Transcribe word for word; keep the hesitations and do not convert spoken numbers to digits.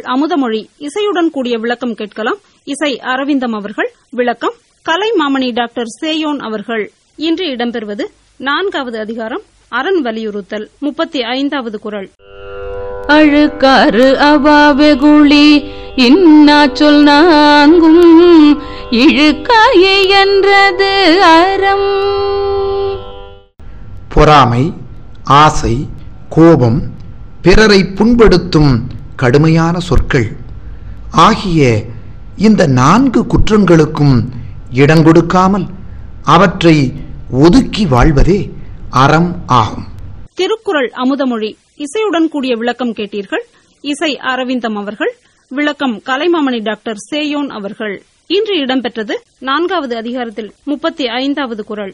அமுதமொழி இசையுடன் கூடிய விளக்கம் கேட்கலாம். இசை அரவிந்தம் அவர்கள், விளக்கம் கலை மாமணி டாக்டர் சேயோன் அவர்கள். இன்று இடம்பெறுவது நான்காவது அதிகாரம், அரண் வலியுறுத்தல், முப்பத்தி ஐந்தாவது குறள். அழுக்காறு அவாவெகுளி இன்னா சொல் நான்கும் இழுக்காயே என்றது அறம். பொறாமை, ஆசை, கோபம், பிறரை புண்படுத்தும் கடுமையான சொற்கள் ஆகிய இந்த நான்கு குற்றங்களுக்கும் இடங்கொடுக்காமல் அவற்றை ஒதுக்கி வாழ்வதே அறம் ஆகும். திருக்குறள் அமுதமொழி இசையுடன் கூடிய விளக்கம் கேட்டீர்கள். இசை அரவிந்தம் அவர்கள், விளக்கம் கலைமாமணி டாக்டர் சேயோன் அவர்கள். இன்று இடம்பெற்றது நான்காவது அதிகாரத்தில் முப்பத்தி ஐந்தாவது குறள்.